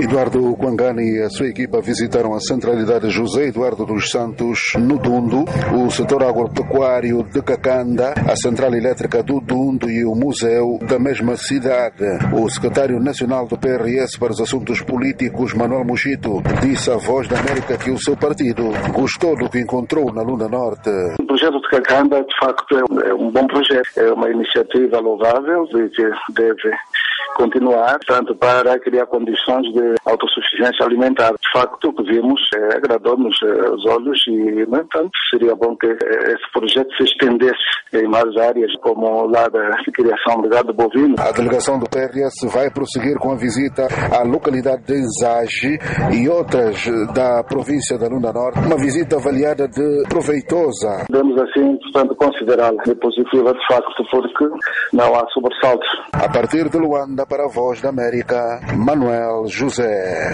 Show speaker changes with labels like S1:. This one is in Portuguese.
S1: Eduardo Quangani e a sua equipa visitaram a centralidade José Eduardo dos Santos, no Dundo, o setor agropecuário de Cacanda, a central elétrica do Dundo e o museu da mesma cidade. O secretário nacional do PRS para os assuntos políticos, Manuel Mochito, disse à Voz da América que o seu partido gostou do que encontrou na Lunda Norte.
S2: O projeto de Cacanda, de facto, é um bom projeto, é uma iniciativa louvável e que deve continuar, tanto para criar condições de autossuficiência alimentar. De facto, o que vimos agradou-nos os olhos e, no entanto, seria bom que esse projeto se estendesse em mais áreas, como lá da criação de gado bovino.
S1: A delegação do PRS vai prosseguir com a visita à localidade de Zage e outras da província da Lunda Norte, uma visita avaliada de proveitosa.
S2: Podemos, assim, portanto, considerá-la positiva, de facto, porque não há sobressaltos.
S1: A partir de Luanda, para a Voz da América, Manuel José.